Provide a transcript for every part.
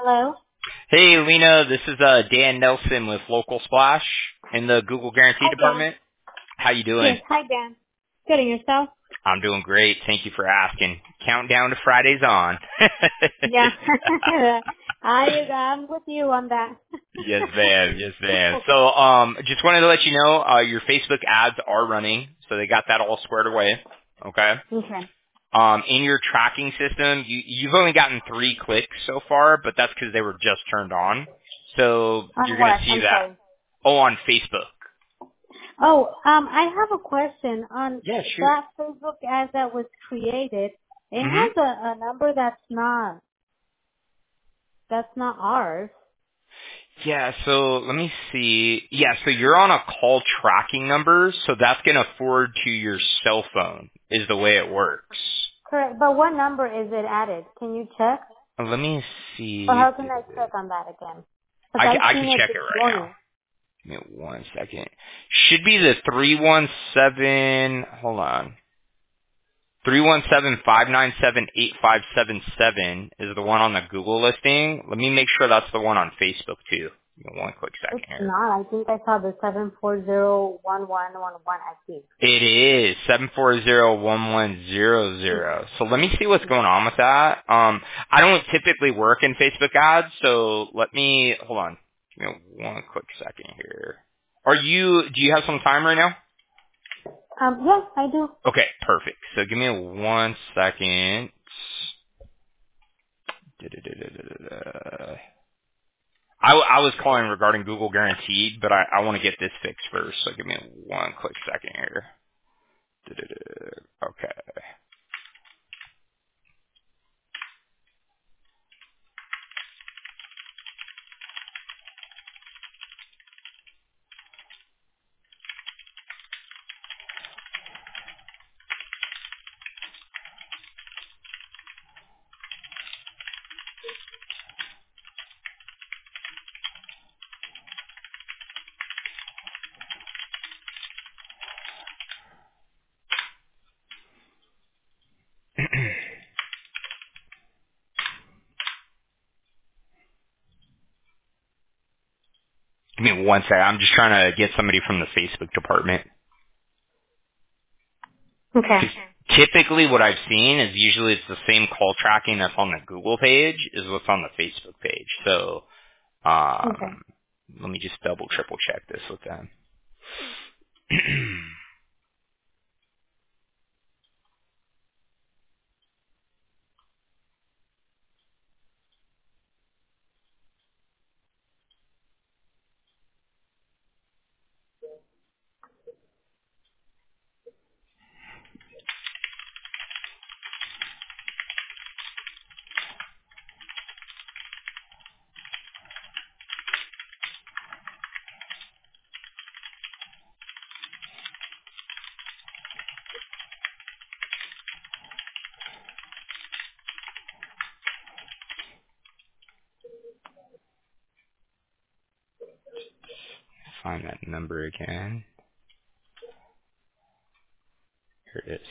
Hello? Hey, Lena, this is Dan Nelson with Local Splash in the Google Guarantee Hi, Dan. department. How you doing? Yes, hi, Dan. Good, and yourself? I'm doing great. Thank you for asking. Countdown to Friday's on. Yeah. I'm with you on that. Yes, ma'am. Yes, ma'am. So, just wanted to let you know, your Facebook ads are running, so they got that all squared away. Okay. Okay. In your tracking system, you've only gotten 3 clicks so far, but that's because they were just turned on. So On you're gonna what? see I'm that. sorry. Oh, on Facebook. Oh, I have a question. On Yeah, shoot. that Facebook ad that was created, it Mhm. has a number that's not ours. Yeah, so let me see. Yeah, so you're on a call tracking number, so that's going to forward to your cell phone is the way it works. Correct. But what number is it added? Can you check? Let me Or see. how can I check on that again? Because I I seen can it check this it right now. morning. Give me 1 second. Should be the 317, hold on. 317-597-8577 is the one on the Google listing. Let me make sure that's the one on Facebook too. Give me 1 quick It's second here. not. I think I saw the 7401111. I think. It is 740-1100. So let me see what's going on with that. I don't typically work in Facebook ads, so let me hold on. Give me 1 quick second here. Do you have some time right now? Yes, I do. Okay, perfect. So give me 1 second. Da-da-da-da-da-da. I was calling regarding Google Guaranteed, but I want to get this fixed first. So give me 1 quick second here. Da-da-da. Okay. Give me 1 second. I'm just trying to get somebody from the Facebook department. Okay. 'Cause typically what I've seen is usually it's the same call tracking that's on the Google page is what's on the Facebook page. So Okay. let me just double, triple check this with them. Find that number again. Here it is.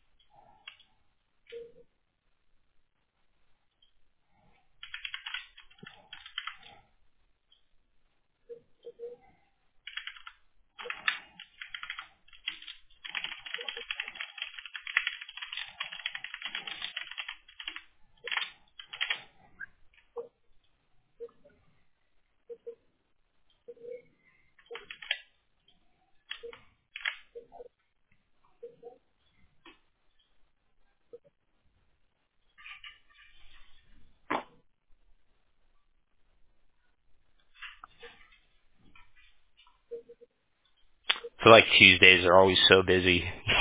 So like Tuesdays are always so busy.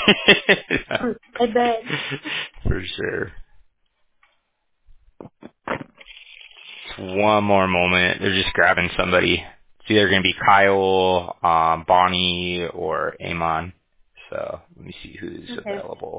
I bet. For sure. One more moment. They're just grabbing somebody. It's either going to be Kyle, Bonnie, or Amon. So let me see who's Okay. available.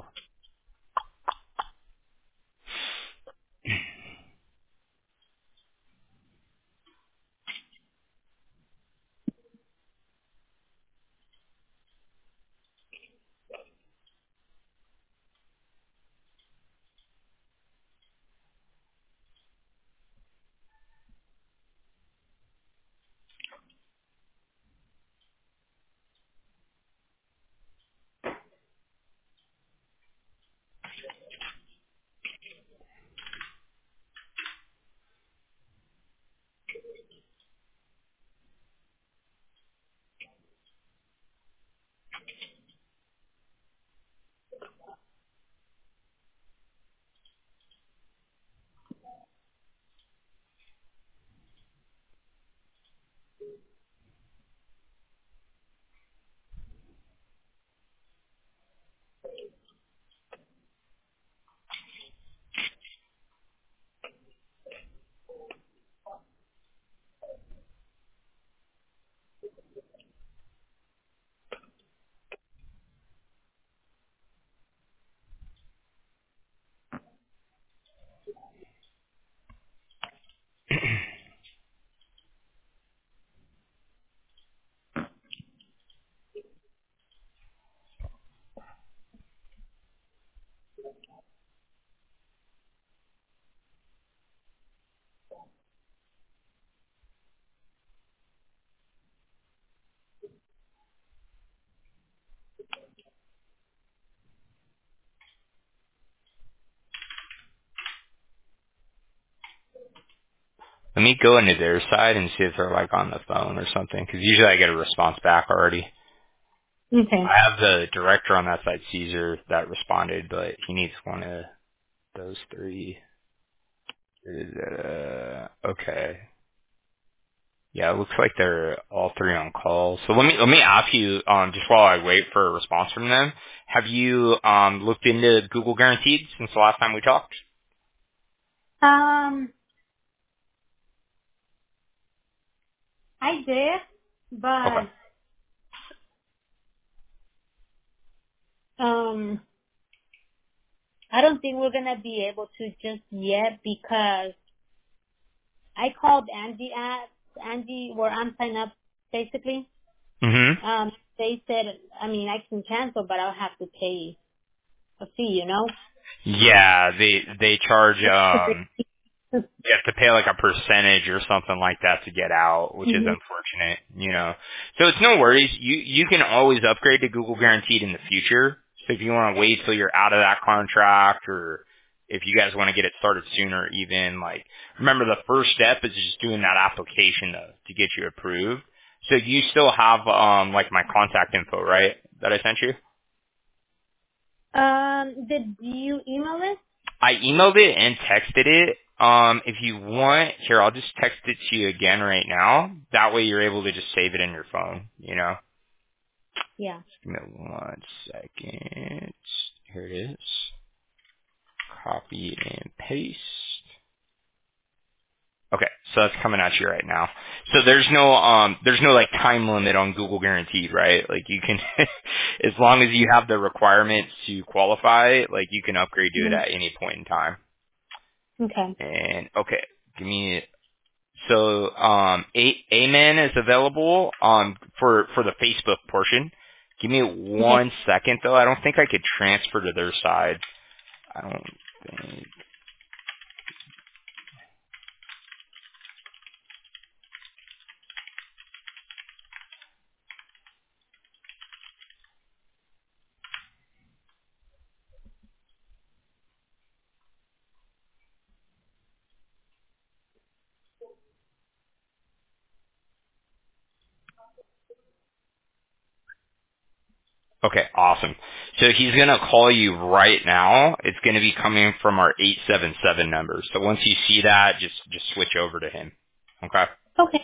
Let me go into their side and see if they're like on the phone or something, because usually I get a response back already. Okay. I have the director on that side, Caesar, that responded, but he needs one of those three. Okay. Yeah, it looks like they're all three on call. So let me ask you, just while I wait for a response from them, have you looked into Google Guaranteed since the last time we talked? I did, Okay. but I don't think we're gonna be able to just yet because I called Angie where I'm signed up basically. Mhm. They said, I mean, I can cancel, but I'll have to pay a fee, you know? Yeah, they charge you have to pay like a percentage or something like that to get out, which is hmm unfortunate, you know. So it's no worries. You can always upgrade to Google Guaranteed in the future. So if you want to wait till you're out of that contract, or if you guys want to get it started sooner, even like remember the first step is just doing that application to get you approved. So you still have like my contact info, right? That I sent you. Did you email it? I emailed it and texted it. If you want, here, I'll just text it to you again right now. That way you're able to just save it in your phone, you know? Yeah. Just give me 1 second. Here it is. Copy and paste. Okay, so that's coming at you right now. So there's no like time limit on Google Guaranteed, right? Like you can, as long as you have the requirements to qualify, like you can upgrade to it hmm at any point in time. Okay. And okay, give me so Amen is available for the Facebook portion. Give me Okay. 1 second though. I don't think I could transfer to their side. I don't think. Okay, awesome. So he's gonna call you right now. It's gonna be coming from our 877 number. So once you see that, just switch over to him. Okay. Okay.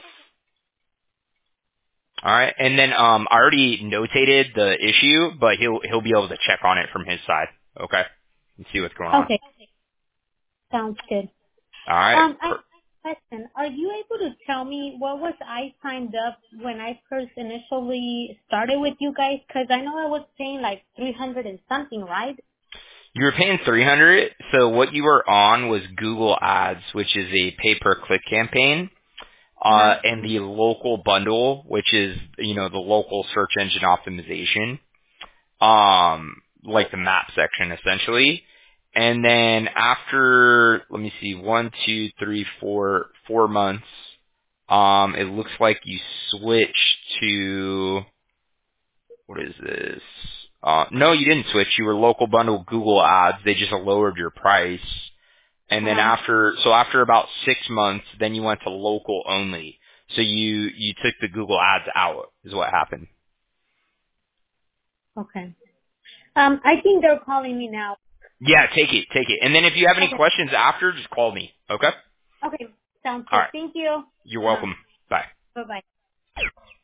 All right. And then I already notated the issue, but he'll be able to check on it from his side. Okay. And see what's going on. Okay. Sounds good. All right. I have a question. Are you able to tell me what was I signed up when I first initially started with you guys? Because I know I was paying like 300 and something, right? You were paying 300, so what you were on was Google Ads, which is a pay-per-click campaign, Uh-huh. and the local bundle, which is, you know, the local search engine optimization, like the map section essentially. And then after, let me see, 4 months, it looks like you switched to, what is this? No, you didn't switch. You were local bundle Google Ads. They just lowered your price. And then Uh-huh. after about 6 months, then you went to local only. So you took the Google Ads out is what happened. Okay. I think they're calling me now. Yeah, take it. And then if you have any Okay. questions after, just call me. Okay? Okay. Sounds All good. right. Thank you. You're Uh-huh. welcome. Bye. Bye-bye.